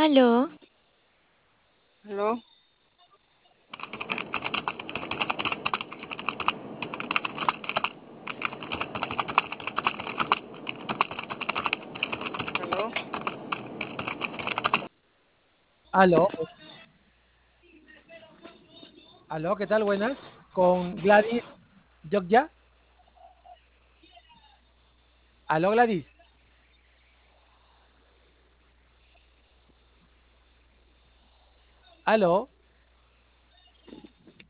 Aló, ¿Aló? ¿Aló? Aló, aló, ¿qué tal? Buenas. Con Gladys Jogja. Aló, Gladys. Aló.